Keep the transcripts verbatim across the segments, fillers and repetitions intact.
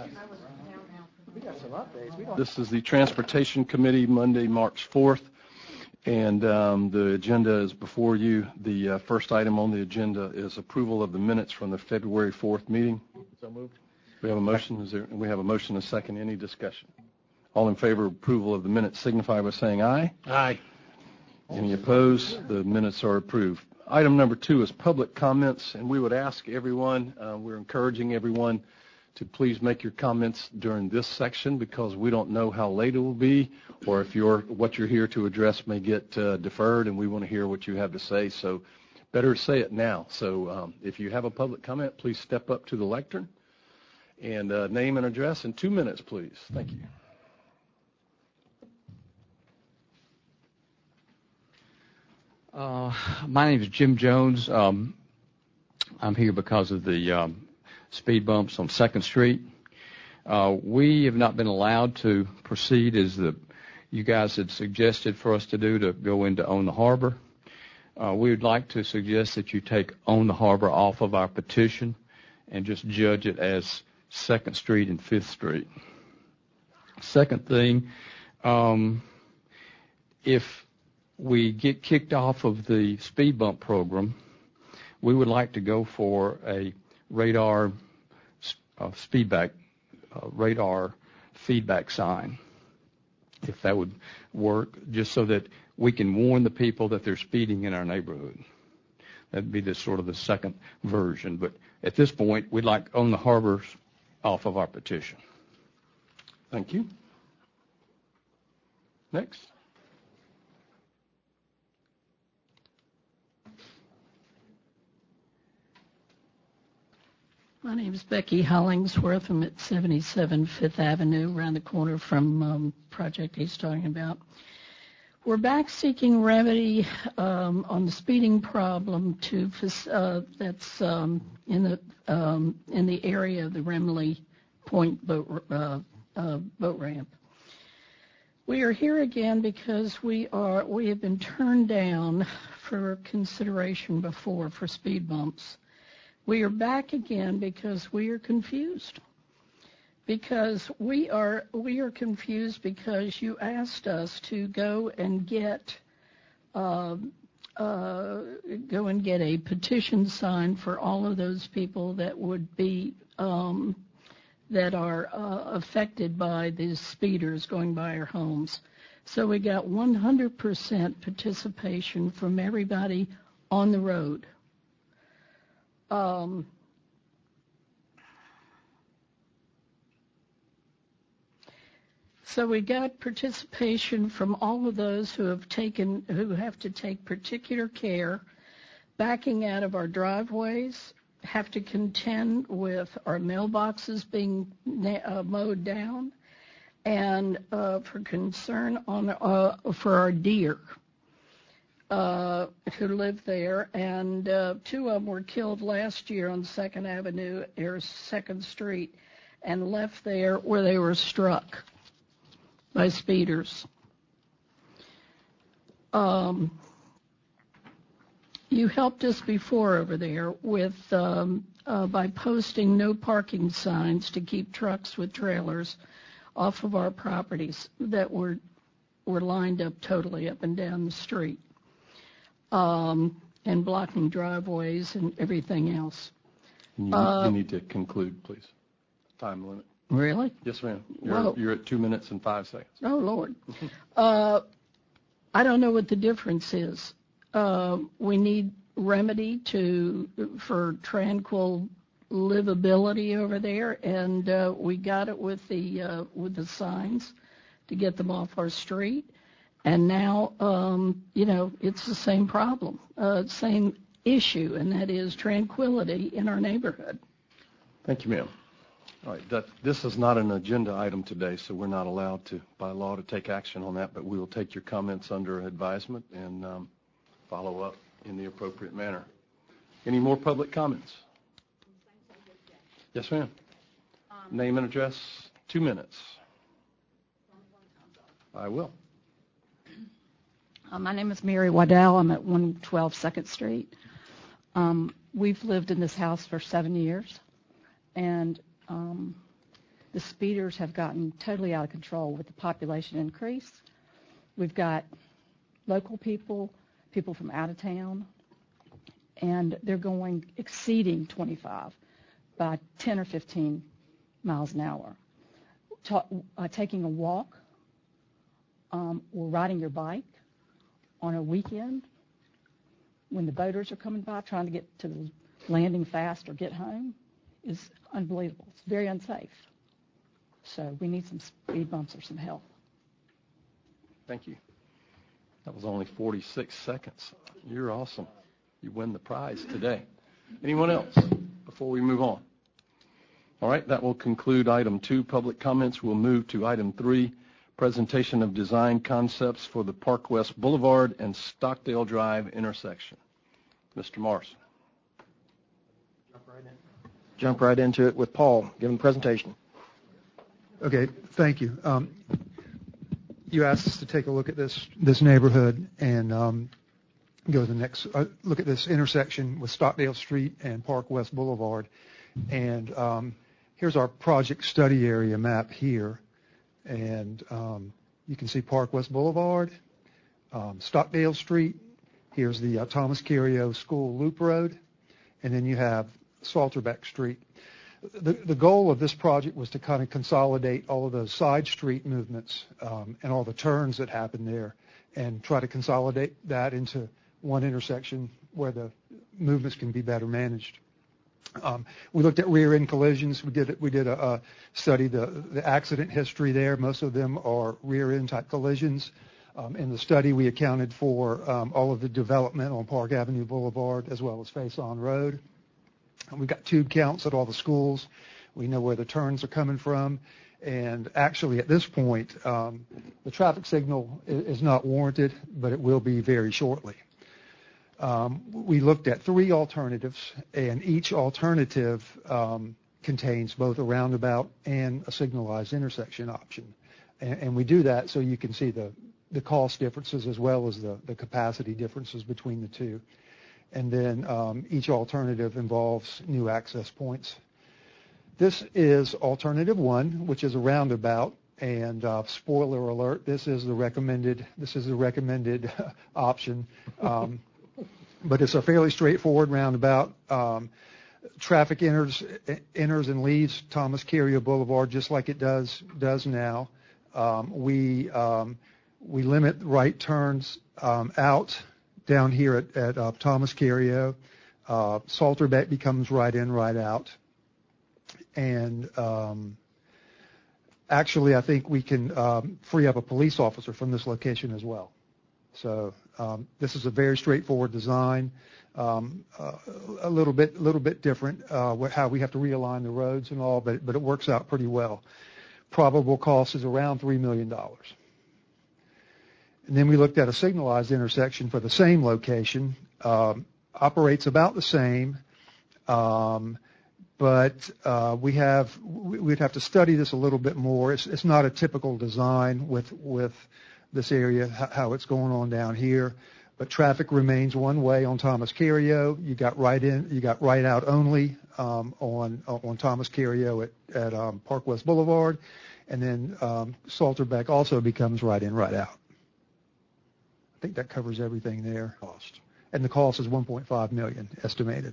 This is the Transportation Committee, Monday, March fourth, and um, the agenda is before you. The uh, first item on the agenda is approval of the minutes from the February fourth meeting. So moved. We have a motion. Is there, we have a motion and a second. Any discussion? All in favor of approval of the minutes signify by saying aye. Aye. Any opposed? The minutes are approved. Item number two is public comments, and we would ask everyone, uh, we're encouraging everyone to please make your comments during this section because we don't know how late it will be or if you're, what you're here to address may get uh, deferred, and we want to hear what you have to say. So better say it now. So um, if you have a public comment, please step up to the lectern and uh, name and address in two minutes, please. Thank you. Uh, my name is Jim Jones. Um, I'm here because of the um, speed bumps on second Street. Uh, we have not been allowed to proceed as the you guys had suggested for us to do to go into Own the Harbor. Uh, we would like to suggest that you take Own the Harbor off of our petition and just judge it as second Street and fifth Street. Second thing, um, if we get kicked off of the speed bump program, we would like to go for a radar uh, speedback, uh, radar feedback sign, if that would work, just so that we can warn the people that they're speeding in our neighborhood. That'd be the sort of the second version. But at this point, we'd like Own the Harbors off of our petition. Thank you. Next. My name is Becky Hollingsworth. I'm at seventy-seven Fifth Avenue, around the corner from um, project he's talking about. We're back seeking remedy um, on the speeding problem to uh, that's um, in the um, in the area of the Remley Point boat uh, uh, boat ramp. We are here again because we are we have been turned down for consideration before for speed bumps. We are back again because we are confused. Because we are we are confused because you asked us to go and get uh, uh, go and get a petition signed for all of those people that would be um, that are uh, affected by these speeders going by our homes. So we got one hundred percent participation from everybody on the road. Um, so we got participation from all of those who have taken, who have to take particular care, backing out of our driveways, have to contend with our mailboxes being uh, mowed down, and uh, for concern on uh, for our deer. Uh, who live there, and uh, two of them were killed last year on second Avenue or second Street and left there where they were struck by speeders. Um, you helped us before over there with um, uh, by posting no parking signs to keep trucks with trailers off of our properties that were were lined up totally up and down the street. Um, and blocking driveways and everything else. You, uh, you need to conclude, please. Time limit. Really? Yes, ma'am. You're, you're at two minutes and five seconds. Oh, Lord. uh, I don't know what the difference is. Uh, we need remedy to for tranquil livability over there, and uh, we got it with the uh, with the signs to get them off our street. And now, um, you know, it's the same problem, uh, same issue, and that is tranquility in our neighborhood. Thank you, ma'am. All right, that, this is not an agenda item today, so we're not allowed to, by law, to take action on that, but we will take your comments under advisement and um, follow up in the appropriate manner. Any more public comments? Yes, ma'am. Um, Name and address, two minutes. I will. Uh, my name is Mary Waddell. I'm at one twelve second Street. Um, we've lived in this house for seven years, and um, The speeders have gotten totally out of control with the population increase. We've got local people, people from out of town, and they're going exceeding twenty-five by ten or fifteen miles an hour. Ta- uh, taking a walk um, or riding your bike on a weekend when the boaters are coming by trying to get to the landing fast or get home is unbelievable. It's very unsafe. So we need some speed bumps or some help. Thank you. That was only forty-six seconds. You're awesome. You win the prize today. Anyone else before we move on? All right, that will conclude item two, public comments. We'll move to item three, presentation of design concepts for the Park West Boulevard and Stockdale Drive intersection. Mister Morrison. Jump right in. Jump right into it with Paul. Give him the presentation. Okay, thank you. Um, you asked us to take a look at this this neighborhood and um, go to the next. Uh, look at this intersection with Stockdale Street and Park West Boulevard, and um, here's our project study area map here, and um, you can see Park West Boulevard, um, Stockdale Street. Here's the uh, Thomas Cario School Loop Road, and then you have Salterbeck Street. The, the goal of this project was to kind of consolidate all of those side street movements um, and all the turns that happen there and try to consolidate that into one intersection where the movements can be better managed. Um, we looked at rear end collisions. We did we did a, a study the the accident history there. Most of them are rear end type collisions. Um, in the study, we accounted for um, all of the development on Park Avenue Boulevard as well as Faison Road. We've got tube counts at all the schools. We know where the turns are coming from. And actually, at this point, um, the traffic signal is, is not warranted, but it will be very shortly. Um, we looked at three alternatives, and each alternative um, contains both a roundabout and a signalized intersection option. And, and we do that so you can see the, the cost differences as well as the, the capacity differences between the two. And then um, each alternative involves new access points. This is alternative one, which is a roundabout. And uh, spoiler alert, this is the recommended. This is the recommended option. Um, but it's a fairly straightforward roundabout. Um, traffic enters enters and leaves Thomas Cario Boulevard just like it does does now. Um, we um, we limit right turns um, out. Down here at, at uh, Thomas Cario, uh, Salterbeck becomes right in, right out. And um, actually, I think we can um, free up a police officer from this location as well. So um, this is a very straightforward design, um, uh, a little bit, a little bit different uh, how we have to realign the roads and all, but but it works out pretty well. Probable cost is around three million dollars. And then we looked at a signalized intersection for the same location, um, operates about the same, um, but uh, we have we'd have to study this a little bit more. It's, it's not a typical design with with this area, how it's going on down here, but traffic remains one way on Thomas Cario. You got right in, you got right out only um, on on Thomas Cario at at um, Park West Boulevard, and then um, Salterbeck also becomes right in, right out. I think that covers everything there. Cost. And the cost is one point five million dollars estimated.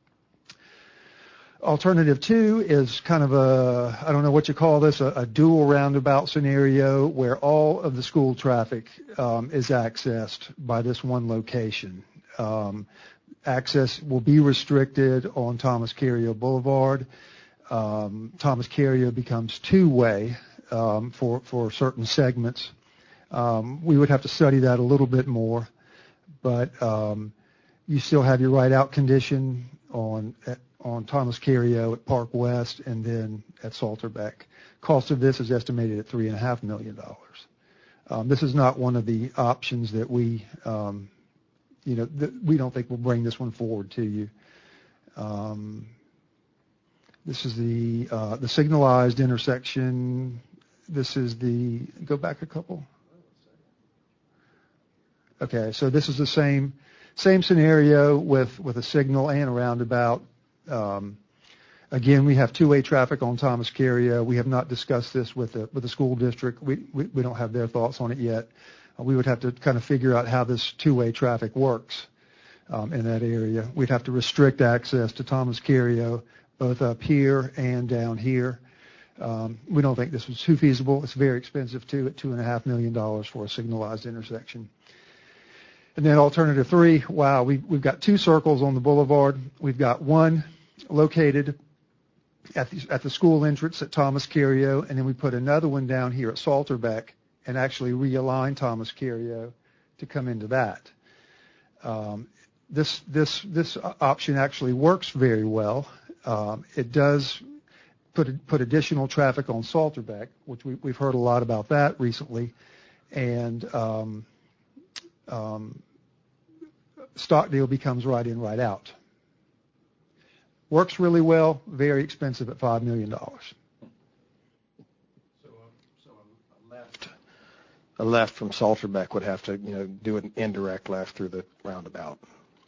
Alternative two is kind of a, I don't know what you call this, a, a dual roundabout scenario where all of the school traffic um, is accessed by this one location. Um, access will be restricted on Thomas Cario Boulevard. Um, Thomas Cario becomes two-way um, for, for certain segments. Um, we would have to study that a little bit more, but um, you still have your right-out condition on on Thomas Cario at Park West and then at Salterbeck. Cost of this is estimated at three and a half million dollars. Um, this is not one of the options that we, um, you know, th- we don't think will bring this one forward to you. Um, this is the uh, the signalized intersection. This is the go back a couple. Okay, so this is the same same scenario with, with a signal and a roundabout. Um, Again, we have two-way traffic on Thomas Carrier. We have not discussed this with the with the school district. We we, we don't have their thoughts on it yet. Uh, we would have to kind of figure out how this two-way traffic works um, in that area. We'd have to restrict access to Thomas Carrier both up here and down here. Um, we don't think this was too feasible. It's very expensive too, at two and a half million dollars for a signalized intersection. And then alternative three, wow, we, we've got two circles on the boulevard. We've got one located at the, at the school entrance at Thomas Carrier, and then we put another one down here at Salterbeck and actually realign Thomas Carrier to come into that. Um, this this this option actually works very well. Um, it does put put additional traffic on Salterbeck, which we, we've heard a lot about that recently, and um, um, Stockdale becomes right in, right out. Works really well, very expensive at five million dollars. So, uh, so a left, a left from Salterbeck would have to, you know, do an indirect left through the roundabout.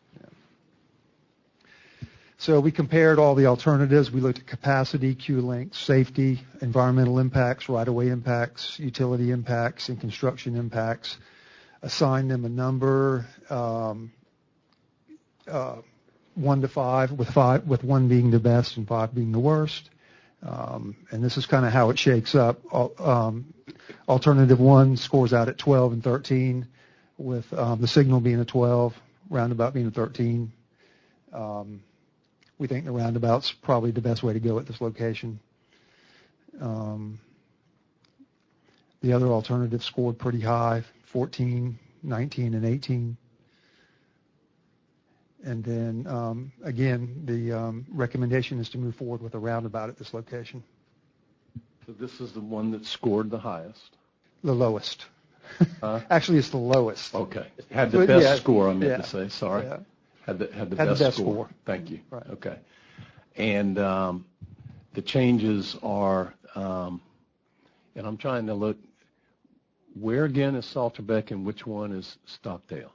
Yeah. So we compared all the alternatives. We looked at capacity, queue length, safety, environmental impacts, right-of-way impacts, utility impacts, and construction impacts. Assigned them a number. Um, uh, one to five, with five, with one being the best and five being the worst. Um, and this is kind of how it shakes up. Um, alternative one scores out at twelve and thirteen, with um, the signal being a twelve, roundabout being a thirteen. Um, we think the roundabout's probably the best way to go at this location. Um, the other alternative scored pretty high, fourteen, nineteen, and eighteen. And then, um, again, the um, recommendation is to move forward with a roundabout at this location. So this is the one that scored the highest? The lowest. Huh? Actually, it's the lowest. Okay. Had the But, best yeah, score, I meant yeah, to say. Sorry. yeah. Had the, had the Had the best, best score. score. Thank you. Right. Okay. And um, the changes are, um, and I'm trying to look, where again is Salterbeck and which one is Stockdale?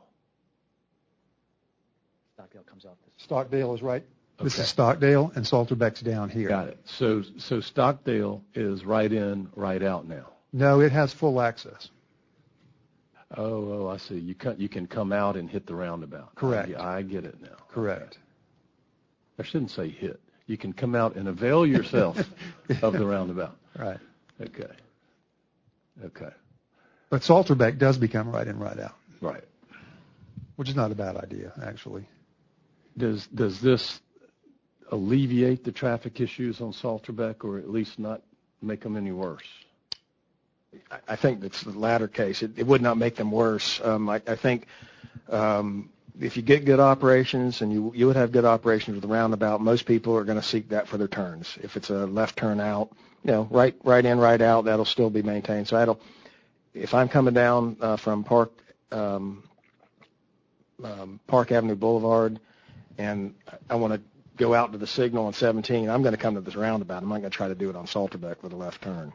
Stockdale comes off this. Stockdale is right. This Okay. is Stockdale, and Salterbeck's down here. Got it. So so Stockdale is right in, right out now. No, it has full access. Oh, oh, I see. You can, you can come out and hit the roundabout. Correct. I, I get it now. Correct. I shouldn't say hit. You can come out and avail yourself of the roundabout. Right. Okay. Okay. But Salterbeck does become right in, right out, Right. which is not a bad idea, actually. Does does this alleviate the traffic issues on Salterbeck, or at least not make them any worse? I think that's the latter case. It, it would not make them worse. Um, I, I think um, if you get good operations, and you you would have good operations with the roundabout, most people are going to seek that for their turns. If it's a left turn out, you know, right right in, right out, that'll still be maintained. So that'll, if I'm coming down uh, from Park um, um, Park Avenue Boulevard, and I want to go out to the signal on seventeen, I'm going to come to this roundabout. I'm not going to try to do it on Salterbeck with a left turn.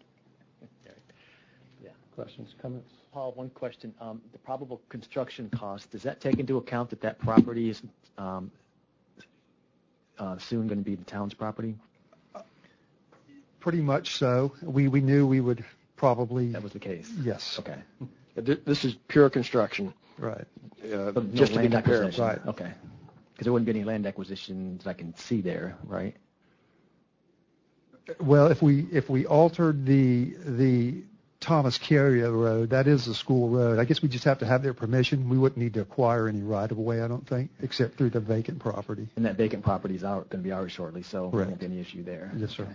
Questions, comments? Paul, one question. Um, the probable construction cost, does that take into account that that property is um, uh, soon going to be the town's property? Pretty much so. We we knew we would probably. That was the case? Yes. Okay. This is pure construction. Right. Uh, But no just to be land comparable. acquisition? Right. Okay. Because there wouldn't be any land acquisitions I can see there, right? Well, if we if we altered the the Thomas Carrier Road, that is the school road. I guess we just have to have their permission. We wouldn't need to acquire any right of way, I don't think, except through the vacant property. And that vacant property is going to be ours shortly, so there Correct. won't be any issue there. Yes, sir.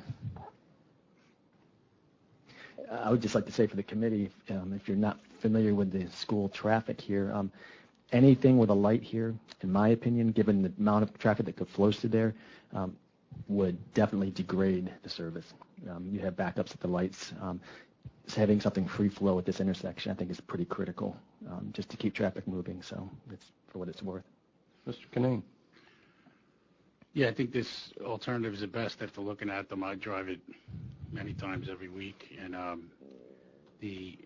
Okay. I would just like to say for the committee, um, if you're not familiar with the school traffic here, um, anything with a light here, in my opinion, given the amount of traffic that could flows through there, um, would definitely degrade the service. Um, you have backups at the lights. Um, having something free flow at this intersection, I think, is pretty critical, um, just to keep traffic moving. So it's for what it's worth. Mister Canine. Yeah, I think this alternative is the best after looking at them. I drive it many times every week, and um, the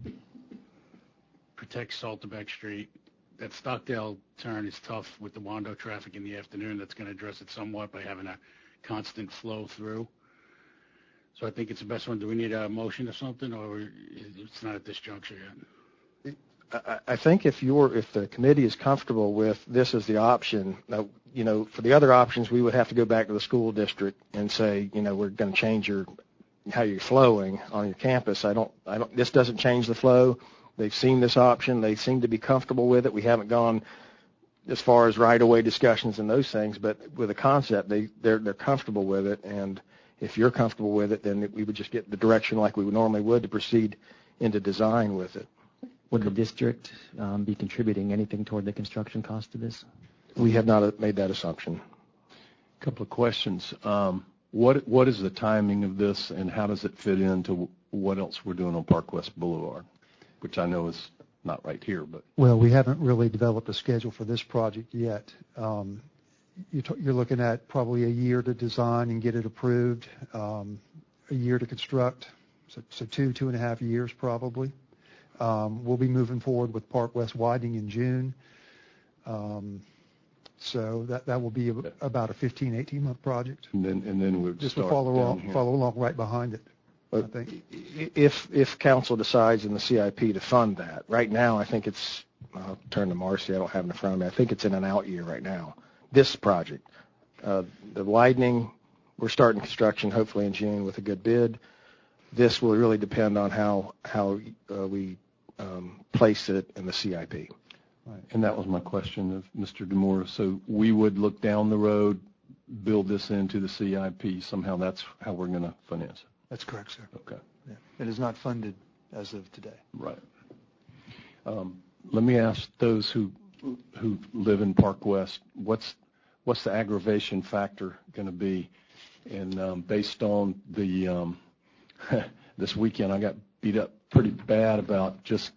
protect Salterbeck Street. That Stockdale turn is tough with the Wando traffic in the afternoon. That's going to address it somewhat by having a constant flow through. So I think it's the best one. Do we need a motion or something, or it's not at this juncture yet? I, I think if you're, if the committee is comfortable with this as the option, now, you know, for the other options, we would have to go back to the school district and say, you know, we're going to change your, how you're flowing on your campus. I don't, I don't, this doesn't change the flow. They've seen this option. They seem to be comfortable with it. We haven't gone as far as right-of-way discussions and those things, but with the concept, they, they're, they're comfortable with it. And if you're comfortable with it, then we would just get the direction like we would normally would to proceed into design with it. Would the district um, be contributing anything toward the construction cost of this? We have not made that assumption. A couple of questions. Um, what what is the timing of this, and how does it fit into what else we're doing on Park West Boulevard, which I know is not right here, but well, we haven't really developed a schedule for this project yet. Um, you're, t- you're looking at probably a year to design and get it approved, um, a year to construct, so, so two two and a half years probably. Um, we'll be moving forward with Park West widening in June. Um, so that, that will be a, about a fifteen, eighteen month project. and then and then we'll Just start to follow down along, here. follow along right behind it. But I think. if if council decides in the C I P to fund that, right now I think it's, I'll turn to Marcy, I don't have it in front of me, I think it's in an out year right now, this project. Uh, the widening, we're starting construction hopefully in June with a good bid. This will really depend on how, how uh, we um, place it in the C I P. Right. And that was my question of Mister DeMora. So we would look down the road, build this into the C I P. Somehow that's how we're going to finance it. That's correct, sir. Okay. Yeah. It is not funded as of today. Right. Um, let me ask those who who live in Park West, what's what's the aggravation factor going to be? And um, based on the um, this weekend, I got beat up pretty bad about just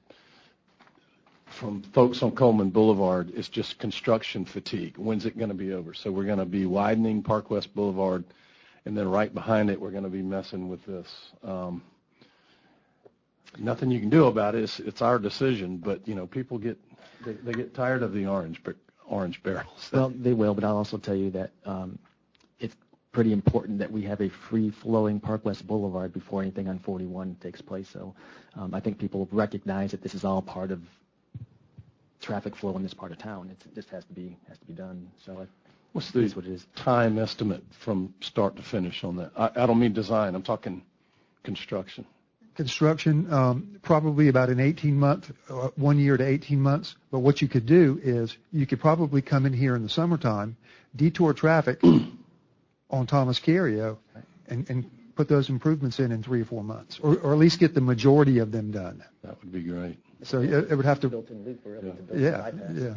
from folks on Coleman Boulevard. It's just construction fatigue. When's it going to be over? So we're going to be widening Park West Boulevard, and then right behind it, we're going to be messing with this. Um, nothing you can do about it. It's, it's our decision, but, you know, people get, they, they get tired of the orange, orange barrels. Well, they will, but I'll also tell you that um, it's pretty important that we have a free-flowing Park West Boulevard before anything on forty-one takes place. So um, I think people recognize that this is all part of traffic flow in this part of town. It's, it just has to be has to be done. So I, What's the that's what it is. time estimate from start to finish on that? I, I don't mean design. I'm talking construction. Construction, um, probably about an eighteen month, uh, one year to eighteen months. But what you could do is you could probably come in here in the summertime, detour traffic on Thomas Carrio, and, and put those improvements in in three or four months, or, or at least get the majority of them done. That would be great. So it, it would have to, Built-in loop really to build yeah, a bypass. yeah.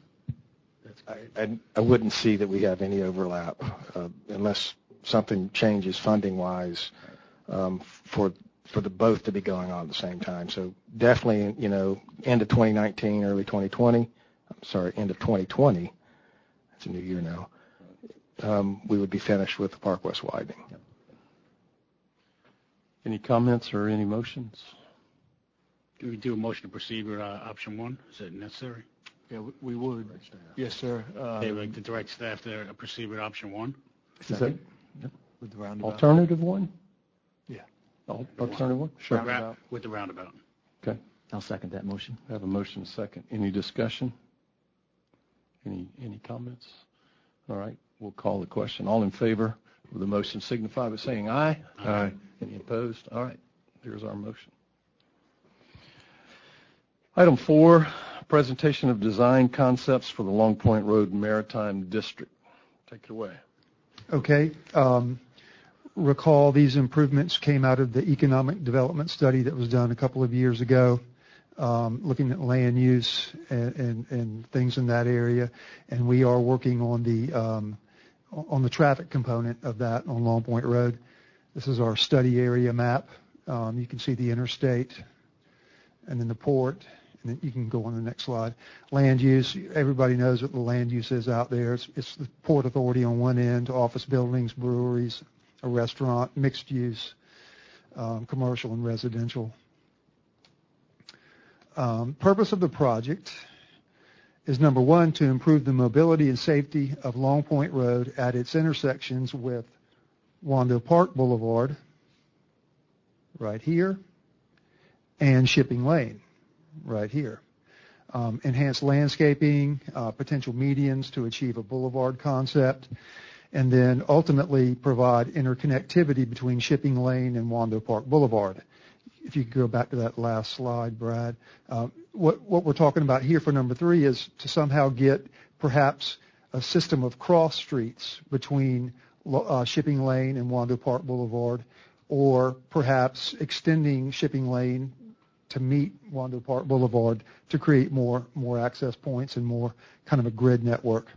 I, I, I wouldn't see that we have any overlap uh, unless something changes funding-wise um, for for the both to be going on at the same time. So definitely, you know, end of twenty nineteen, early twenty twenty. I'm sorry, end of twenty twenty. It's a new year now. Um, we would be finished with the Park West widening. Yep. Any comments or any motions? Do we do a motion to proceed with uh, option one? Is that necessary? Yeah, we, we would. Yes, sir. Um, Okay, we'd like to direct staff to uh, proceed with option one. Is that with the roundabout. alternative one? Yeah. Al- Alternative one? Sure. Ra- with the roundabout. Okay. I'll second that motion. I have a motion and a second. Any discussion? Any any comments? All right. We'll call the question. All in favor of the motion signify by saying aye. Aye. Any opposed? All right. Here's our motion. Item four, presentation of design concepts for the Long Point Road Maritime District. Take it away. Okay. Um, recall these improvements came out of the economic development study that was done a couple of years ago, um, looking at land use and, and, and things in that area. And we are working on the um, on the traffic component of that on Long Point Road. This is our study area map. Um, you can see the interstate and then the port. And then you can go on the next slide. Land use, everybody knows what the land use is out there. It's, it's the Port Authority on one end, office buildings, breweries, a restaurant, mixed use, um, commercial and residential. Um, purpose of the project is, number one, to improve the mobility and safety of Long Point Road at its intersections with Wando Park Boulevard, right here, and Shipping Lane, right here. Um, enhanced landscaping, uh, potential medians to achieve a boulevard concept, and then ultimately provide interconnectivity between Shipping Lane and Wando Park Boulevard. If you could go back to that last slide, Brad. Uh, what, what we're talking about here for number three is to somehow get perhaps a system of cross streets between uh, Shipping Lane and Wando Park Boulevard, or perhaps extending Shipping Lane to meet Wando Park Boulevard to create more, more access points and more kind of a grid network.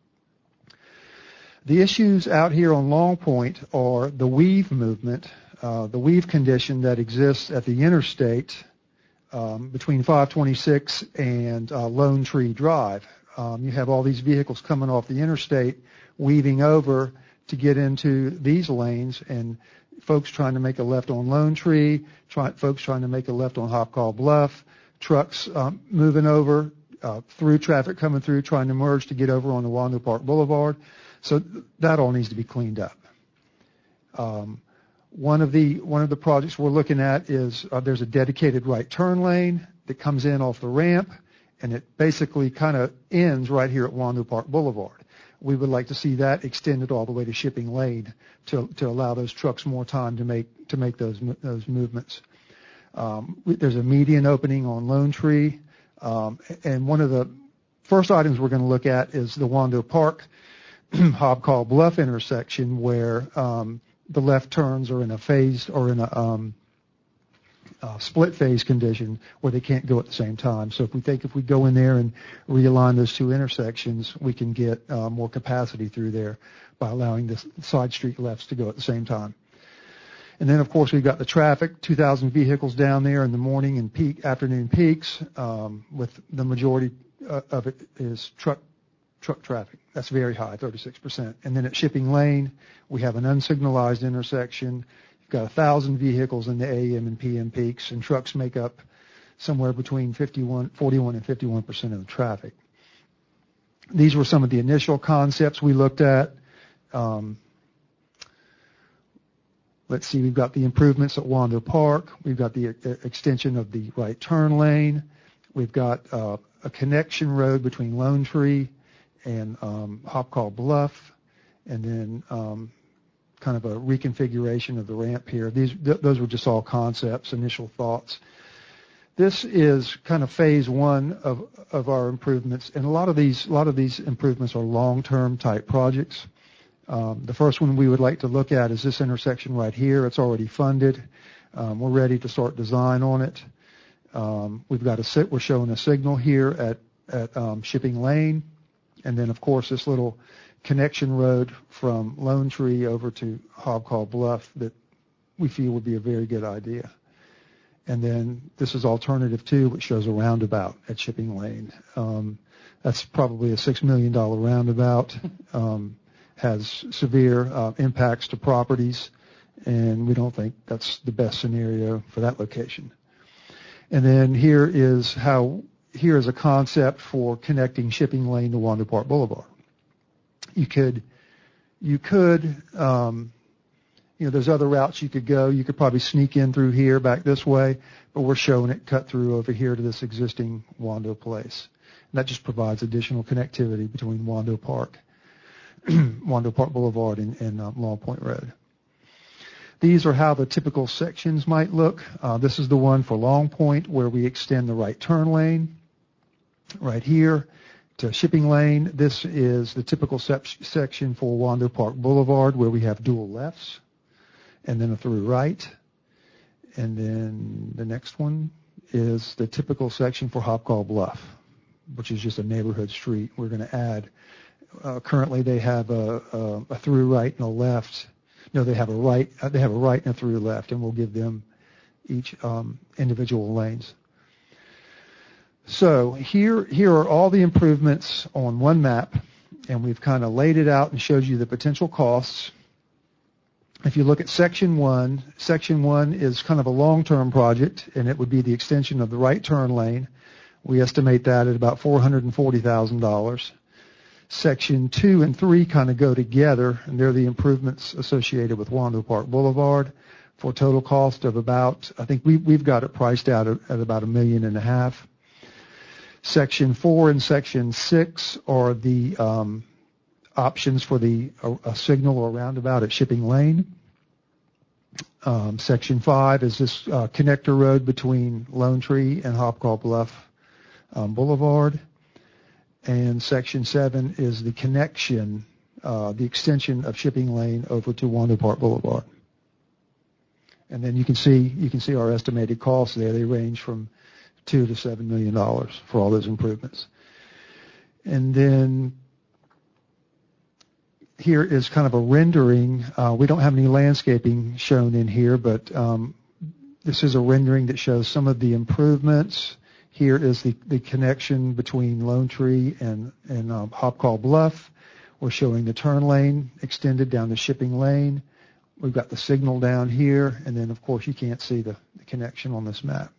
The issues out here on Long Point are the weave movement, uh, the weave condition that exists at the interstate um, between five twenty-six and uh, Lone Tree Drive. Um, you have all these vehicles coming off the interstate, weaving over to get into these lanes, and folks trying to make a left on Lone Tree, try, folks trying to make a left on Hopcall Bluff, trucks um, moving over, uh, through traffic coming through, trying to merge to get over on the Wando Park Boulevard. So that all needs to be cleaned up. Um, one of the one of the projects we're looking at is uh, there's a dedicated right turn lane that comes in off the ramp, and it basically kind of ends right here at Wando Park Boulevard. We would like to see that extended all the way to Shipping Lane to to allow those trucks more time to make to make those those movements. Um, there's a median opening on Lone Tree, um, and one of the first items we're going to look at is the Wando Park Hopcall Bluff intersection, where um, the left turns are in a phased or in a um, uh, split phase condition where they can't go at the same time. So if we think if we go in there and realign those two intersections, we can get uh, more capacity through there by allowing the side street lefts to go at the same time. And then, of course, we've got the traffic, two thousand vehicles down there in the morning and peak afternoon peaks, um, with the majority uh, of it is truck truck traffic. That's very high, thirty-six percent. And then at Shipping Lane, we have an unsignalized intersection. You've got one thousand vehicles in the A M and P M peaks, and trucks make up somewhere between fifty-one, forty-one and fifty-one percent of the traffic. These were some of the initial concepts we looked at. Um, let's see, we've got the improvements at Wando Park. We've got the uh, extension of the right turn lane. We've got uh, a connection road between Lone Tree and um, Hopcall Bluff, and then um, kind of a reconfiguration of the ramp here. These, th- those were just all concepts, initial thoughts. This is kind of phase one of, of our improvements, and a lot of these, a lot of these improvements are long-term type projects. Um, the first one we would like to look at is this intersection right here. It's already funded. Um, we're ready to start design on it. Um, we've got a we're showing a signal here at at um, Shipping Lane. And then, of course, this little connection road from Lone Tree over to Hopcall Bluff that we feel would be a very good idea. And then this is alternative two, which shows a roundabout at Shipping Lane. Um, that's probably a six million dollars roundabout, um, has severe uh, impacts to properties, and we don't think that's the best scenario for that location. And then here is how Here is a concept for connecting Shipping Lane to Wando Park Boulevard. You could, you could, um, you know, there's other routes you could go. You could probably sneak in through here back this way, but we're showing it cut through over here to this existing Wando place. And that just provides additional connectivity between Wando Park, Wando Park Boulevard, and, and um, Long Point Road. These are how the typical sections might look. Uh, this is the one for Long Point where we extend the right turn lane right here to Shipping Lane. This is the typical sep- section for Wando Park Boulevard where we have dual lefts and then a through right. And then the next one is the typical section for Hopcall Bluff, which is just a neighborhood street. We're going to add, uh, currently they have a, a, a through right and a left. No, they have a right, uh, they have a right and a through left, and we'll give them each um, individual lanes. So here, here are all the improvements on one map, and we've kind of laid it out and showed you the potential costs. If you look at section one, section one is kind of a long-term project, and it would be the extension of the right turn lane. We estimate that at about four hundred forty thousand dollars. Section two and three kind of go together, and they're the improvements associated with Wando Park Boulevard for a total cost of about, I think we, we've got it priced out at, at about a million and a half. Section four and Section six are the um, options for the a, a signal or roundabout at Shipping Lane. Um, Section five is this uh, connector road between Lone Tree and Hopcaw Bluff um, Boulevard. And Section seven is the connection, uh, the extension of Shipping Lane over to Wando Park Boulevard. And then you can see you can see our estimated costs there. They range from two to seven million dollars for all those improvements. And then here is kind of a rendering. Uh, we don't have any landscaping shown in here, but um, this is a rendering that shows some of the improvements. Here is the, the connection between Lone Tree and, and um, Hopcaw Bluff. We're showing the turn lane extended down to Shipping Lane. We've got the signal down here, and then, of course, you can't see the, the connection on this map.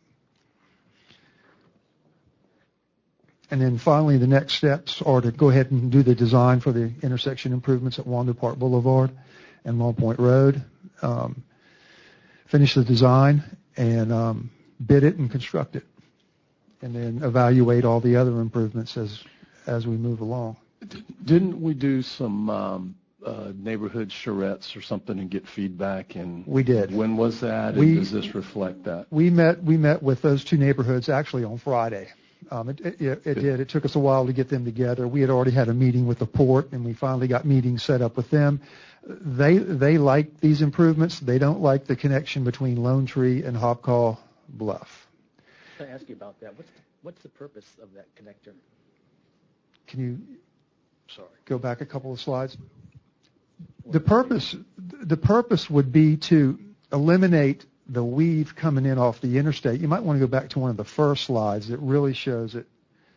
And then finally, the next steps are to go ahead and do the design for the intersection improvements at Wando Park Boulevard and Long Point Road. Um, finish the design and um, bid it and construct it, and then evaluate all the other improvements as as we move along. Didn't we do some um, uh, neighborhood charrettes or something and get feedback? And we did. When was that? We, and does this reflect that? We met we met with those two neighborhoods actually on Friday. Um, it, it, it did. It took us a while to get them together. We had already had a meeting with the port, and we finally got meetings set up with them. They they like these improvements. They don't like the connection between Lone Tree and Hopcaw Bluff. Can I ask you about that? What's the, what's the purpose of that connector? Can you sorry go back a couple of slides? The purpose the purpose would be to eliminate the weave coming in off the interstate. You might want to go back to one of the first slides that really shows it.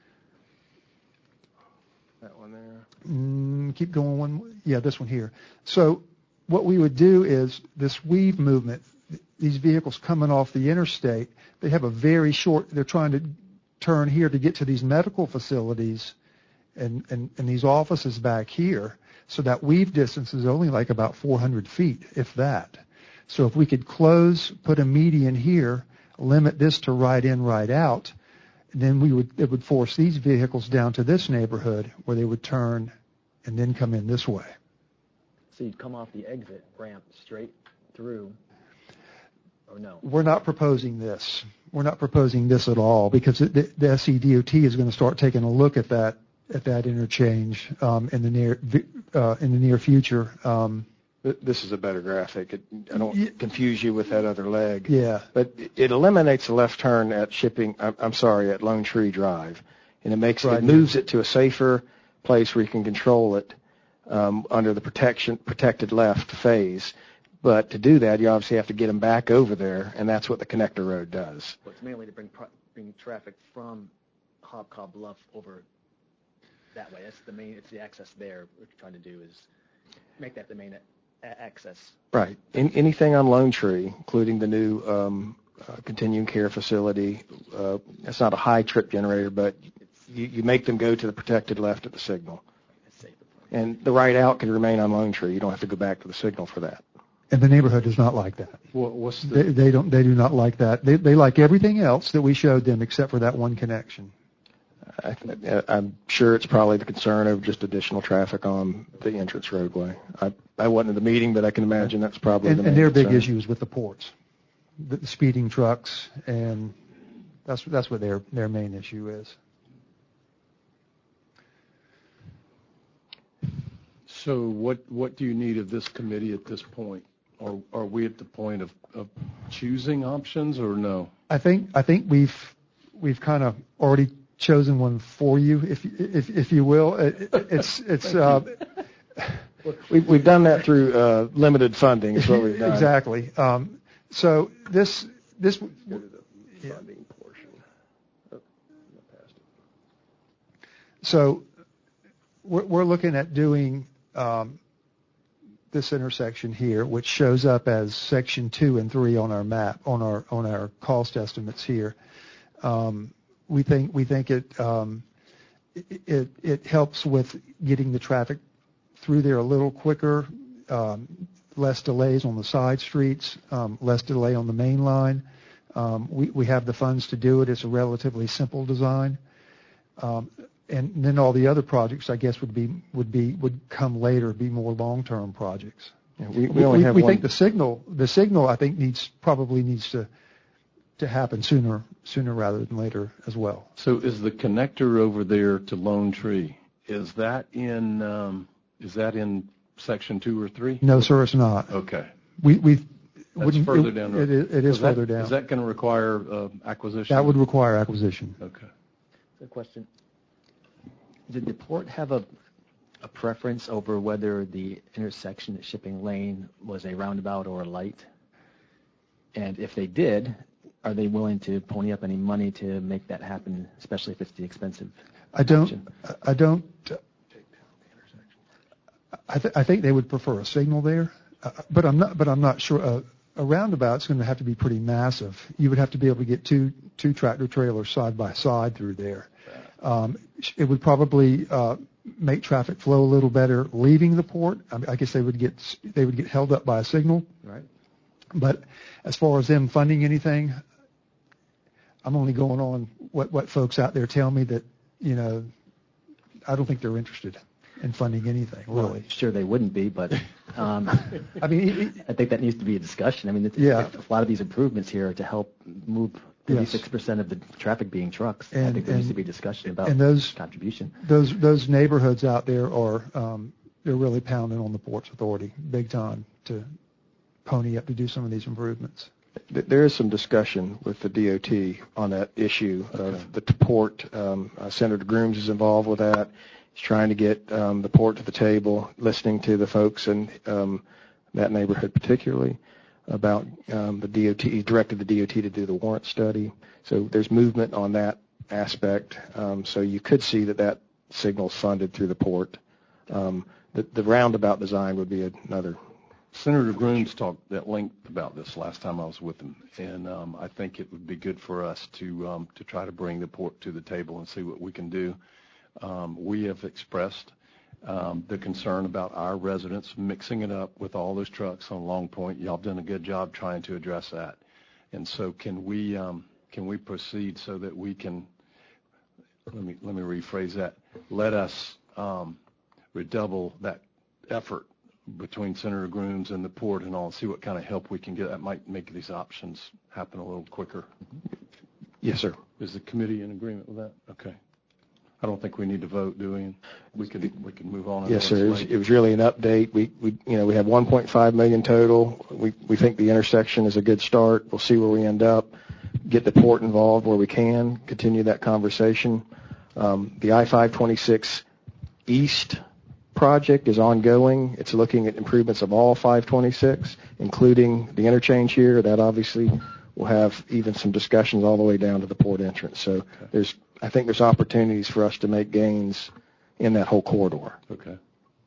That one there. Mm, keep going one. Yeah, this one here. So what we would do is this weave movement, these vehicles coming off the interstate, they have a very short, they're trying to turn here to get to these medical facilities and, and, and these offices back here. So that weave distance is only like about four hundred feet, if that. So if we could close, put a median here, limit this to right in, right out, then we would it would force these vehicles down to this neighborhood where they would turn and then come in this way. So you'd come off the exit ramp straight through, or no? We're not proposing this. We're not proposing this at all because the, the S C D O T is going to start taking a look at that at that interchange um, in the near uh, in the near future. Um, This is a better graphic. It, I don't confuse you with that other leg. Yeah. But it eliminates the left turn at Shipping, I'm, I'm sorry, at Lone Tree Drive. And it makes right it moves it to a safer place where you can control it um, under the protection protected left phase. But to do that, you obviously have to get them back over there, and that's what the connector road does. Well, it's mainly to bring pro- bring traffic from Hopcaw Bluff over that way. That's the main. It's the access there. What we're trying to do is make that the main access. Right. In, anything on Lone Tree, including the new um, uh, continuing care facility, uh, it's not a high trip generator, but you, you make them go to the protected left at the signal. And the right out can remain on Lone Tree. You don't have to go back to the signal for that. And the neighborhood is not like that. What, what's the... they, they don't. They do not like that. They, they like everything else that we showed them except for that one connection. I, I'm sure it's probably the concern of just additional traffic on the entrance roadway. I, I wasn't at the meeting, but I can imagine that's probably and, the main And their concern. big issue is with the ports, the, the speeding trucks, and that's that's what their their main issue is. So what what do you need of this committee at this point? Or are we at the point of, of choosing options or no? I think I think we've we've kind of already chosen one for you, if if if you will. It, it's it's. Uh, we've we've done that through uh, limited funding. Is what we've done. Exactly. Um, so this this. Go to the funding portion. Oh, past it. So we're, we're looking at doing um, this intersection here, which shows up as section two and three on our map, on our on our cost estimates here. Um, we think we think it um, it, it, it helps with getting the traffic through there a little quicker, um, less delays on the side streets, um, less delay on the main line. Um, we, we have the funds to do it. It's a relatively simple design. Um, and then all the other projects, I guess, would be would be would come later, be more long-term projects. Yeah, we, we only we, have we one. think the signal the signal I think needs probably needs to to happen sooner sooner rather than later as well. So is the connector over there to Lone Tree, is that in um, is that in section two or three? No, sir, it's not. Okay. We we That's wouldn't, further it, down the road. It, it is So that, further down. Is that going to require uh, acquisition? That would require acquisition. Okay. Good question. Did the port have a, a preference over whether the intersection at Shipping Lane was a roundabout or a light? And if they did, are they willing to pony up any money to make that happen, especially if it's the expensive I don't. option? I don't. I, th- I think they would prefer a signal there, uh, but I'm not. But I'm not sure. Uh, a roundabout's going to have to be pretty massive. You would have to be able to get two two tractor trailers side by side through there. Um, it would probably uh, make traffic flow a little better leaving the port. I, mean, I guess they would get they would get held up by a signal. Right. But as far as them funding anything, I'm only going on what what folks out there tell me that you know. I don't think they're interested in funding anything really. Well, sure they wouldn't be, but um, I mean, it, it, I think that needs to be a discussion. I mean, it, yeah. a lot of these improvements here are to help move thirty-six percent of the traffic being trucks. And, I think there and, needs to be a discussion about and those, contribution. Those those neighborhoods out there are um, they're really pounding on the Ports Authority big time to pony up to do some of these improvements. There is some discussion with the D O T on that issue of okay. the port. Um, uh, Senator Grooms is involved with that. He's trying to get um, the port to the table, listening to the folks in um, that neighborhood particularly about um, the D O T. He directed the D O T to do the warrant study. So there's movement on that aspect. Um, so you could see that that signal is funded through the port. Um, the, the roundabout design would be another. Senator Grooms talked at length about this last time I was with him, and um, I think it would be good for us to um, to try to bring the port to the table and see what we can do. Um, we have expressed um, the concern about our residents mixing it up with all those trucks on Long Point. Y'all have done a good job trying to address that, and so can we um, can we proceed so that we can let me let me rephrase that. Let us um, redouble that effort between Senator Grooms and the port and all, and see what kind of help we can get. That might make these options happen a little quicker. Yes, sir. Is the committee in agreement with that? Okay. I don't think we need to vote, do we? We can we can move on. Yes, sir. It was, it was really an update. We we you know we have one point five million total. We we think the intersection is a good start. We'll see where we end up. Get the port involved where we can. Continue that conversation. Um, the I five twenty-six East project is ongoing. It's looking at improvements of all five twenty-six, including the interchange here. That obviously will have even some discussions all the way down to the port entrance. So okay. there's, I think there's opportunities for us to make gains in that whole corridor. Okay.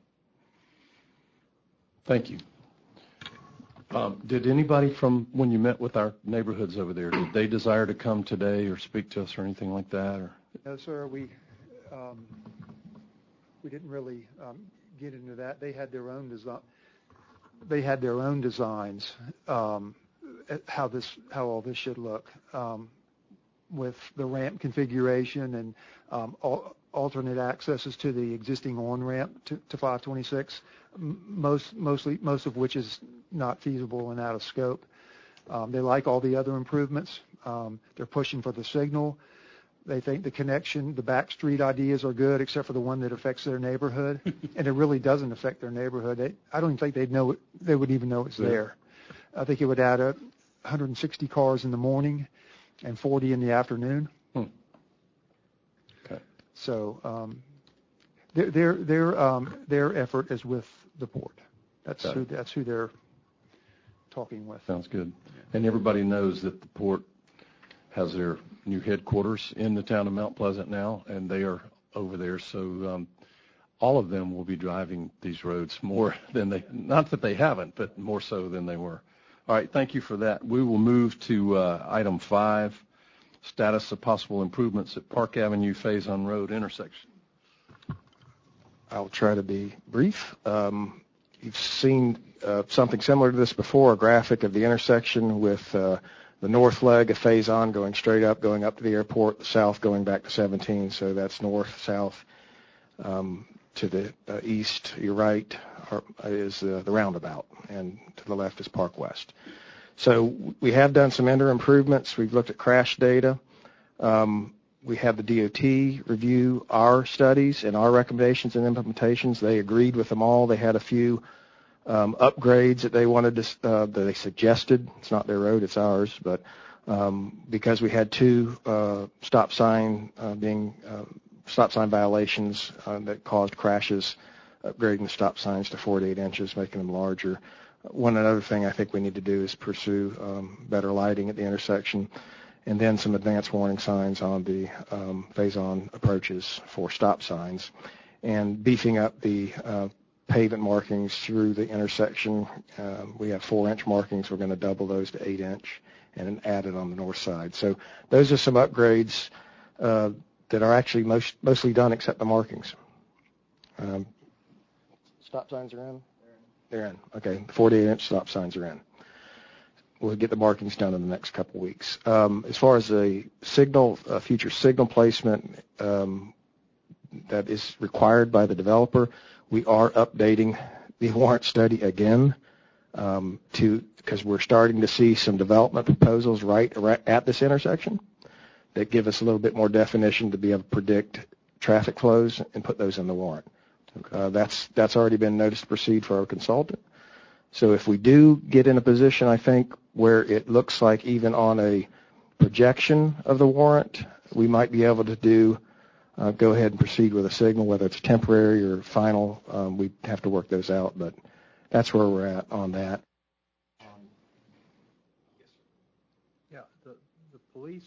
Thank you. Um, did anybody from when you met with our neighborhoods over there, did they desire to come today or speak to us or anything like that? Or? No, sir. We um, we didn't really um, get into that. They had their own design. They had their own designs. Um, how this, how all this should look, um, with the ramp configuration and um, al- alternate accesses to the existing on-ramp to, to five twenty-six. Most, mostly, most of which is not feasible and out of scope. Um, they like all the other improvements. Um, they're pushing for the signal. They think the connection, the back street ideas are good, except for the one that affects their neighborhood, and it really doesn't affect their neighborhood. They, I don't think they'd know it, they would even know it's yeah. there. I think it would add a one hundred sixty cars in the morning and forty in the afternoon. Hmm. Okay. So um, their their their um, their effort is with the port. That's okay. who that's who they're talking with. Sounds good. And everybody knows that the port has their new headquarters in the town of Mount Pleasant now, and they are over there. So um, all of them will be driving these roads more than they, not that they haven't, but more so than they were. All right, thank you for that. We will move to uh, item five, status of possible improvements at Park Avenue Faison Road intersection. I'll try to be brief. Um, you've seen uh, something similar to this before, a graphic of the intersection with uh, the north leg of Faison going straight up, going up to the airport, the south going back to seventeen, so that's north, south. Um, to the uh, east, your right, are, is uh, the roundabout, and to the left is Park West. So we have done some inter improvements. We've looked at crash data. Um, we had the D O T review our studies and our recommendations and implementations. They agreed with them all. They had a few um, upgrades that they wanted to, uh, that they suggested. It's not their road, it's ours, but um, because we had two uh, stop sign uh, being uh, stop sign violations uh, that caused crashes, upgrading the stop signs to forty-eight inches, making them larger. One other thing I think we need to do is pursue um, better lighting at the intersection, and then some advanced warning signs on the um, Faison approaches for stop signs, and beefing up the uh, pavement markings through the intersection. Uh, we have four-inch markings. We're going to double those to eight-inch and add it on the north side. So those are some upgrades uh, that are actually most, mostly done except the markings. Um, stop signs are in? They're in. Okay, forty-eight inch stop signs are in. We'll get the markings done in the next couple of weeks. Um, as far as the signal, uh, future signal placement um, that is required by the developer, we are updating the warrant study again um, to because we're starting to see some development proposals right at this intersection that give us a little bit more definition to be able to predict traffic flows and put those in the warrant. Uh, that's that's already been notice to proceed for our consultant. So if we do get in a position, I think, where it looks like even on a projection of the warrant, we might be able to do uh, go ahead and proceed with a signal, whether it's temporary or final. Um, we have to work those out, but that's where we're at on that. Yeah, the, the police.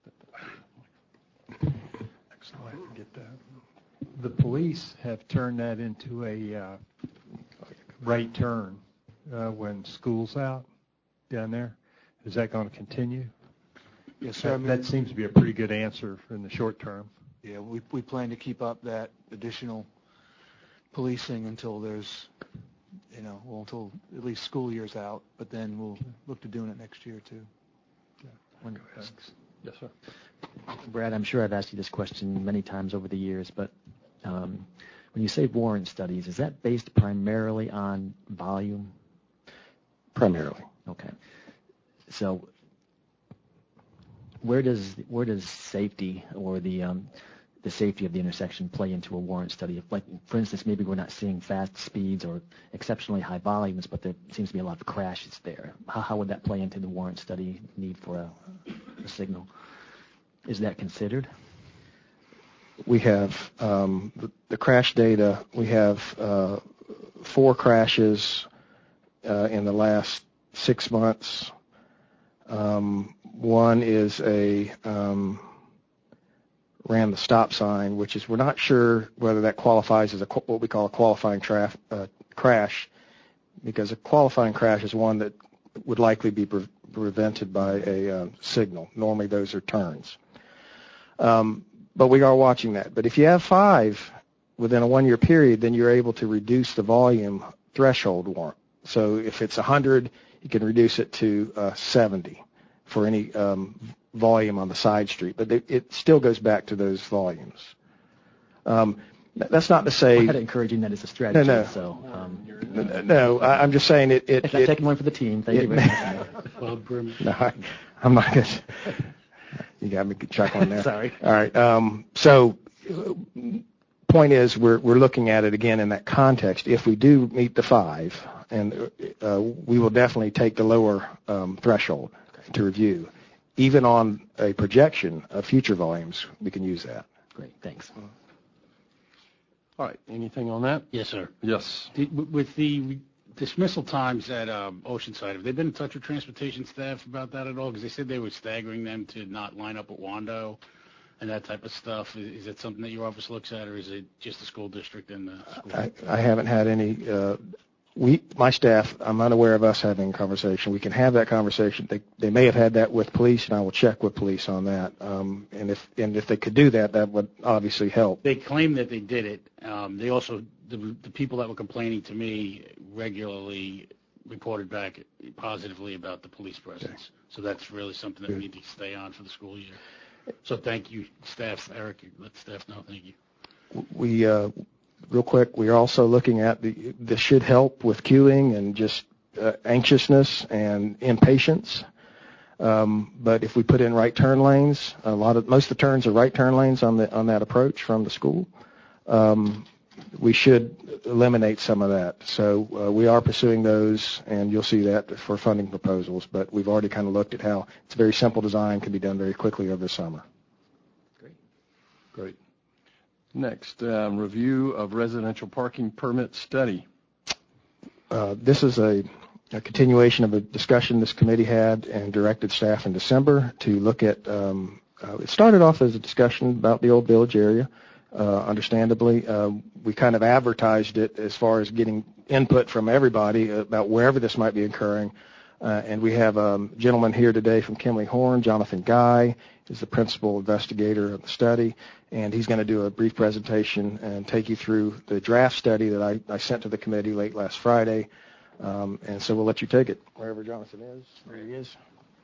Excellent. I forget that. The police have turned that into a uh, right turn uh, when school's out down there. Is that going to continue? Yes, sir. That, I mean, that seems to be a pretty good answer in the short term. Yeah, we we plan to keep up that additional policing until there's, you know, well, until at least school year's out, but then we'll look to doing it next year too. Yeah. When asks. Yes, sir. Brad, I'm sure I've asked you this question many times over the years, but um, when you say warrant studies, is that based primarily on volume? Primarily. Okay. So where does where does safety or the um, the safety of the intersection play into a warrant study? If, like, for instance, maybe we're not seeing fast speeds or exceptionally high volumes, but there seems to be a lot of crashes there. How, how would that play into the warrant study need for a, a signal? Is that considered? We have um, the, the crash data. We have uh, four crashes uh, in the last six months. Um, one is a um, ran the stop sign, which is we're not sure whether that qualifies as a what we call a qualifying traf, uh, crash, because a qualifying crash is one that would likely be pre- prevented by a uh, signal. Normally those are turns. Um, but we are watching that. But if you have five within a one-year period, then you're able to reduce the volume threshold warrant. So if it's one hundred, you can reduce it to uh, seventy for any um, volume on the side street. But it, it still goes back to those volumes. Um, that's not to say... I'm not encouraging that as a strategy. No, no. So, um, no, no I, I'm just saying it... it if I'm it, taking one for the team, thank it, you very much. Well, Grim. No, I, I'm not going to... You got me chuckling there. Sorry. All right. Um, so, point is, we're we're looking at it again in that context. If we do meet the five, and uh, we will definitely take the lower um, threshold to review, even on a projection of future volumes, we can use that. Great. Thanks. All right. Anything on that? Yes, sir. Yes. The, with the dismissal times at um, Oceanside, have they been in touch with transportation staff about that at all? Because they said they were staggering them to not line up at Wando and that type of stuff. Is, is that something that your office looks at, or is it just the school district and the school? I, I haven't had any uh, we, my staff, I'm unaware of us having a conversation. We can have that conversation. They, they may have had that with police, and I will check with police on that. Um, and if and if they could do that, that would obviously help. They claim that they did it. Um, they also, the, the people that were complaining to me regularly reported back positively about the police presence. Okay. So that's really something that Good. we need to stay on for the school year. So thank you, staff. Eric, let staff know. Thank you. We. Uh, Real quick, we are also looking at the, this should help with queuing and just uh, anxiousness and impatience. Um, but if we put in right turn lanes, a lot of most of the turns are right turn lanes on the on that approach from the school. Um, we should eliminate some of that. So uh, we are pursuing those, and you'll see that for funding proposals. But we've already kind of looked at how it's a very simple design, can be done very quickly over the summer. Great, great. Next, um, review of residential parking permit study. Uh, this is a, a continuation of a discussion this committee had and directed staff in December to look at. Um, uh, it started off as a discussion about the old village area. Uh, understandably, uh, we kind of advertised it as far as getting input from everybody about wherever this might be occurring. Uh, and we have a gentleman here today from Kimley Horn, Jonathan Guy, is the principal investigator of the study, and he's going to do a brief presentation and take you through the draft study that I, I sent to the committee late last Friday. Um, and so we'll let you take it wherever Jonathan is. There he is.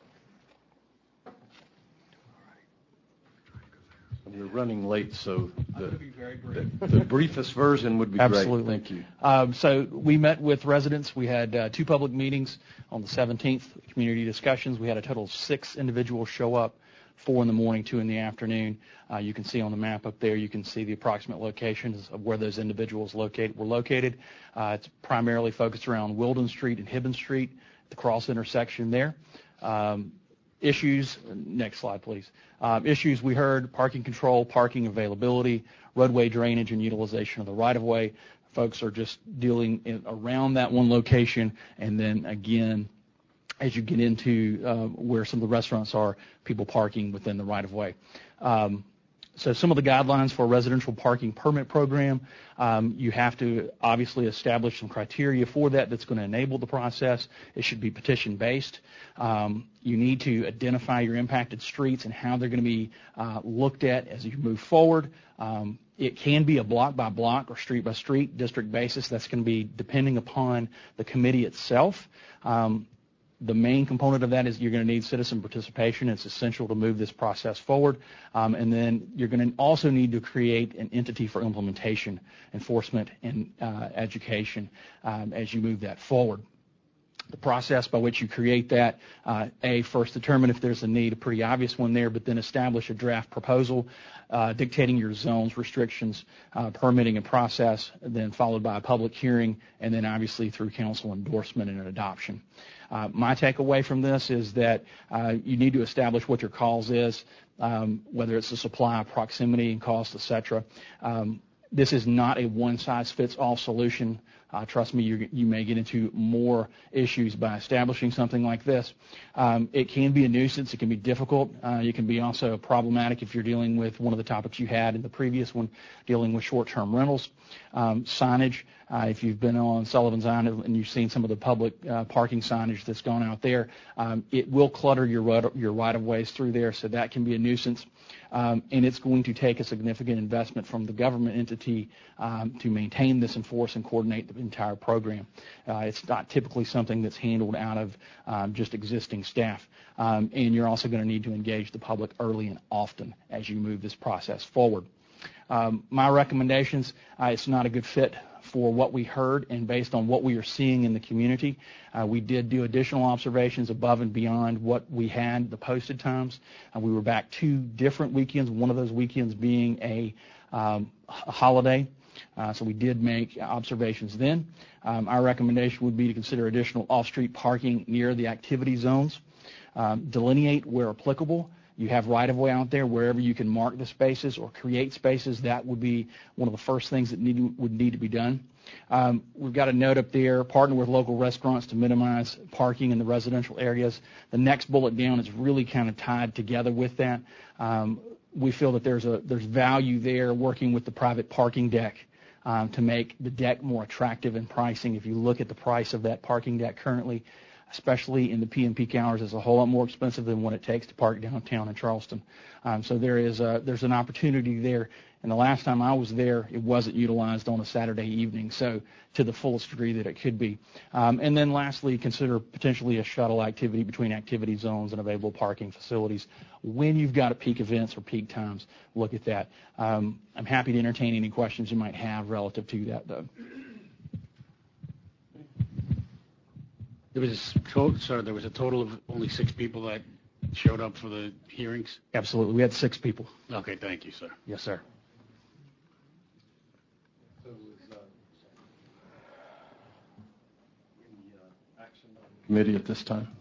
We're running late, so the, the, the briefest version would be Absolutely. great. Thank you. Um, so we met with residents. We had uh, two public meetings on the seventeenth, community discussions. We had a total of six individuals show up, four in the morning, two in the afternoon. Uh, you can see on the map up there, you can see the approximate locations of where those individuals located, were located. Uh, it's primarily focused around Wilden Street and Hibben Street, the cross intersection there. Um, Issues, next slide, please. Um, issues we heard, parking control, parking availability, roadway drainage, and utilization of the right-of-way. Folks are just dealing in, around that one location, and then again, as you get into uh, where some of the restaurants are, people parking within the right-of-way. Um, So some of the guidelines for a residential parking permit program, um, you have to obviously establish some criteria for that that's going to enable the process. It should be petition-based. Um, you need to identify your impacted streets and how they're going to be uh, looked at as you move forward. Um, it can be a block-by-block or street-by-street district basis. That's going to be depending upon the committee itself. Um, The main component of that is you're going to need citizen participation. It's essential to move this process forward. Um, and then you're going to also need to create an entity for implementation, enforcement, and uh, education um, as you move that forward. The process by which you create that, uh, A, first determine if there's a need, a pretty obvious one there, but then establish a draft proposal uh, dictating your zones, restrictions, uh, permitting and process, then followed by a public hearing, and then obviously through council endorsement and adoption. Uh, my takeaway from this is that uh, you need to establish what your cause is, um, whether it's the supply, proximity, and cost, et cetera. Um, this is not a one-size-fits-all solution. Uh, trust me, you, you may get into more issues by establishing something like this. Um, it can be a nuisance. It can be difficult. Uh, it can be also problematic if you're dealing with one of the topics you had in the previous one, dealing with short-term rentals. Um, signage, uh, if you've been on Sullivan's Island and you've seen some of the public uh, parking signage that's gone out there, um, it will clutter your, right, your right-of-ways through there, so that can be a nuisance. Um, and it's going to take a significant investment from the government entity um, to maintain this, enforce, and coordinate the entire program. Uh, it's not typically something that's handled out of um, just existing staff. Um, and you're also going to need to engage the public early and often as you move this process forward. Um, my recommendations, uh, it's not a good fit for what we heard, and based on what we are seeing in the community, uh, we did do additional observations above and beyond what we had the posted times. Uh, we were back two different weekends, one of those weekends being a, um, a holiday. Uh, so we did make observations then. Um, our recommendation would be to consider additional off-street parking near the activity zones, um, delineate where applicable. You have right-of-way out there wherever you can mark the spaces or create spaces. That would be one of the first things that need, would need to be done. Um, we've got a note up there, partner with local restaurants to minimize parking in the residential areas. The next bullet down is really kind of tied together with that. Um, we feel that there's a there's value there working with the private parking deck um, to make the deck more attractive in pricing. If you look at the price of that parking deck currently, especially in the P and peak hours, is a whole lot more expensive than what it takes to park downtown in Charleston. Um, so there is a, there's an opportunity there. And the last time I was there, it wasn't utilized on a Saturday evening, so to the fullest degree that it could be. Um, and then lastly, consider potentially a shuttle activity between activity zones and available parking facilities. When you've got a peak events or peak times, look at that. Um, I'm happy to entertain any questions you might have relative to that, though. There was a total, sorry, there was a total of only six people that showed up for the hearings? Absolutely. We had six people. Okay, thank you, sir. Yes, sir. Committee at this time?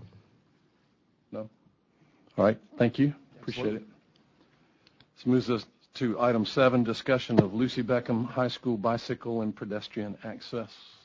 No? All right, thank you. Appreciate it. This moves us to item seven, discussion of Lucy Beckham High School bicycle and pedestrian access.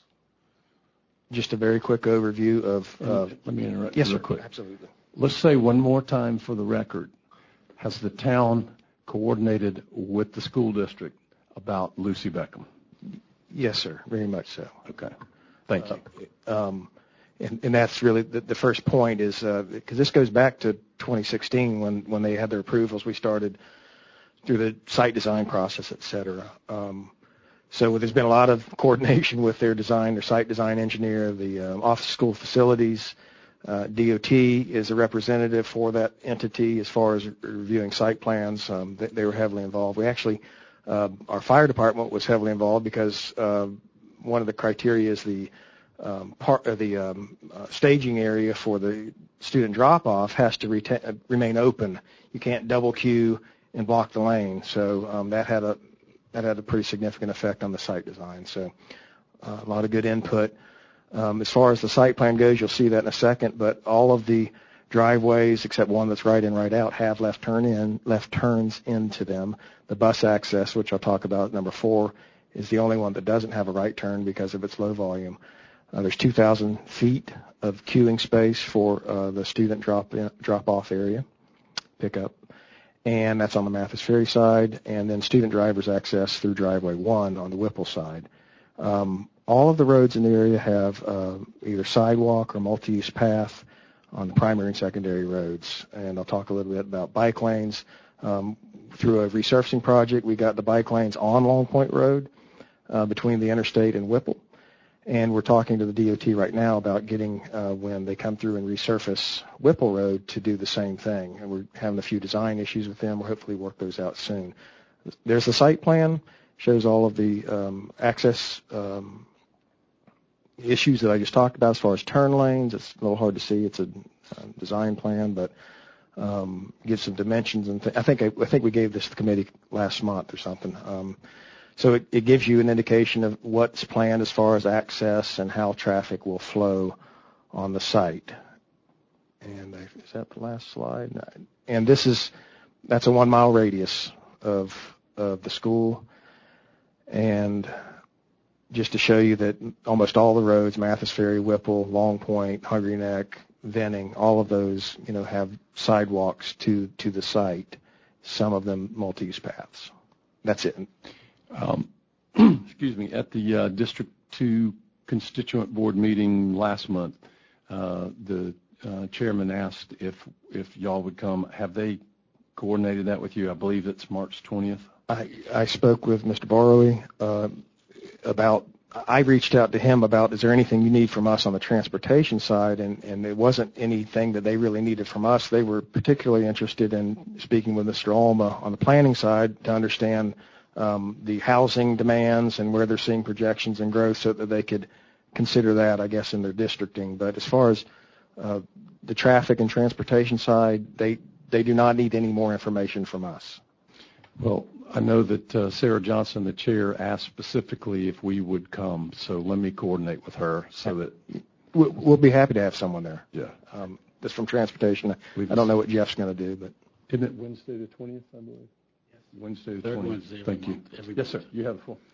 Just a very quick overview of... Uh, Let me interrupt yes, you real sir. quick. Absolutely. Let's say one more time for the record, has the town coordinated with the school district about Lucy Beckham? Yes, sir, very much so. Okay, thank you. Uh, um, and, and that's really the, the first point is, because uh, this goes back to twenty sixteen when, when they had their approvals, we started through the site design process, et cetera. Um, so there's been a lot of coordination with their design, their site design engineer, the um, Office of School Facilities. Uh, D O T is a representative for that entity as far as reviewing site plans. Um, they, they were heavily involved. We actually, uh, our fire department was heavily involved because uh, one of the criteria is the um, part of the um, uh, staging area for the student drop-off has to retain, uh, remain open. You can't double queue and block the lane. So um, that had a that had a pretty significant effect on the site design. So uh, a lot of good input. Um, as far as the site plan goes, you'll see that in a second, but all of the driveways, except one that's right in, right out, have left turn in, left turns into them. The bus access, which I'll talk about, number four, is the only one that doesn't have a right turn because of its low volume. Uh, there's two thousand feet of queuing space for uh, the student drop in, drop off area, pickup, and that's on the Mathis Ferry side, and then student drivers access through driveway one on the Whipple side. Um, all of the roads in the area have uh, either sidewalk or multi-use path on the primary and secondary roads, and I'll talk a little bit about bike lanes. Um, through a resurfacing project, we got the bike lanes on Long Point Road uh, between the interstate and Whipple, and we're talking to the D O T right now about getting, uh, when they come through and resurface Whipple Road, to do the same thing, and we're having a few design issues with them. We'll hopefully work those out soon. There's the site plan, shows all of the um, access um, issues that I just talked about as far as turn lanes. It's a little hard to see. It's a uh, design plan, but um, gives some dimensions. And th- I think I, I think we gave this to the committee last month or something. Um, so it, it gives you an indication of what's planned as far as access and how traffic will flow on the site. And I, is that the last slide? And this is that's a one mile radius of of the school. And just to show you that almost all the roads, Mathis Ferry, Whipple, Long Point, Hungry Neck, Venning, all of those, you know, have sidewalks to, to the site, some of them multi-use paths. That's it. Um, excuse me. At the uh, District two Constituent Board meeting last month, uh, the uh, chairman asked if, if y'all would come. Have they coordinated that with you? I believe it's March twentieth. I, I spoke with Mister Borrowy uh, about, I reached out to him about, is there anything you need from us on the transportation side, and, and it wasn't anything that they really needed from us. They were particularly interested in speaking with Mister Alma on the planning side to understand um, the housing demands and where they're seeing projections and growth so that they could consider that, I guess, in their districting. But as far as uh, the traffic and transportation side, they, they do not need any more information from us. Well, I know that uh, Sarah Johnson, the chair, asked specifically if we would come, so let me coordinate with her so that... We'll, we'll be happy to have someone there. Yeah. Um, that's from transportation. We've I don't know what Jeff's going to do, but... Isn't it Wednesday the twentieth, I believe? Yes. Wednesday the Third twentieth. Wednesday Thank you. month, every Yes, sir. month. You have the floor.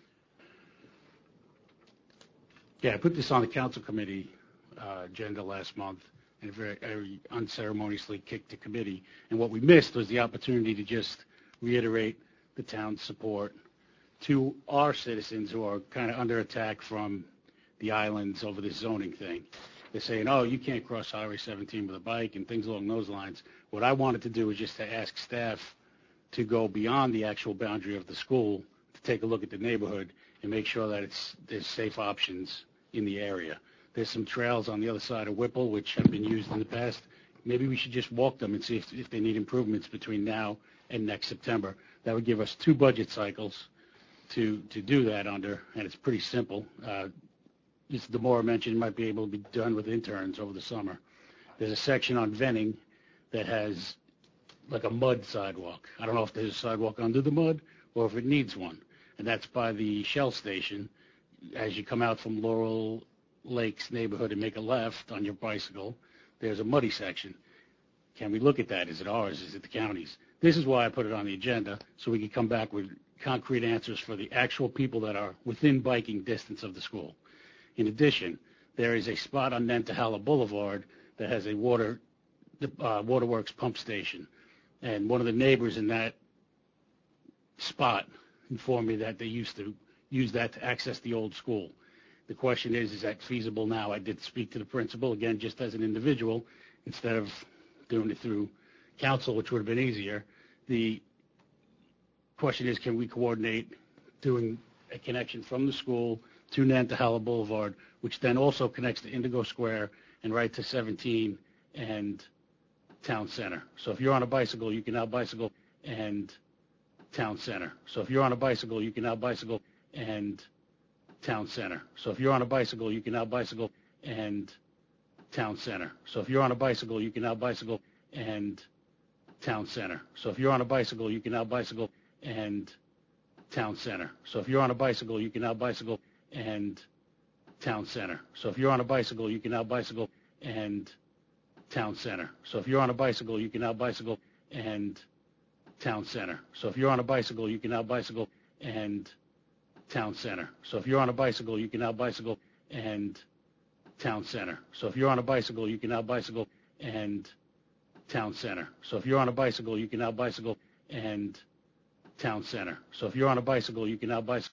Yeah, I put this on the council committee uh, agenda last month, and very, very unceremoniously kicked the committee. And what we missed was the opportunity to just reiterate the town's support to our citizens who are kind of under attack from the islands over this zoning thing. They're saying, oh, you can't cross Highway seventeen with a bike and things along those lines. What I wanted to do was just to ask staff to go beyond the actual boundary of the school to take a look at the neighborhood and make sure that it's there's safe options in the area. There's some trails on the other side of Whipple which have been used in the past. Maybe we should just walk them and see if, if they need improvements between now and next September. That would give us two budget cycles to to do that under, and it's pretty simple. Uh, As Demora mentioned, might be able to be done with interns over the summer. There's a section on Venning that has like a mud sidewalk. I don't know if there's a sidewalk under the mud or if it needs one, and that's by the Shell station. As you come out from Laurel Lakes neighborhood and make a left on your bicycle, there's a muddy section. Can we look at that? Is it ours? Is it the county's? This is why I put it on the agenda, so we could come back with concrete answers for the actual people that are within biking distance of the school. In addition, there is a spot on Nantahala Boulevard that has a water uh, waterworks pump station, and one of the neighbors in that spot informed me that they used to use that to access the old school. The question is, is that feasible now? I did speak to the principal, again, just as an individual, instead of doing it through council, which would have been easier. The question is, can we coordinate doing a connection from the school to Nantahala Boulevard, which then also connects to Indigo Square and right to seventeen and Town Center. So if you're on a bicycle, you can now bicycle and Town Center. So if you're on a bicycle, you can now bicycle and Town Center. So if you're on a bicycle, you can now bicycle and Town Center. So if you're on a bicycle, you can now bicycle and Town Center. So if you're on a bicycle, you can now bicycle and Town Center. So if you're on a bicycle, you can now bicycle and Town Center. So if you're on a bicycle, you can now bicycle and Town Center. So if you're on a bicycle, you can now bicycle and Town Center. So if you're on a bicycle, you can now bicycle and Town Center. So if you're on a bicycle, you can now bicycle and Town Center. So if you're on a bicycle, you can now bicycle and Town Center. So if you're on a bicycle, you can now bicycle and Town Center. So if you're on a bicycle, you can now bicycle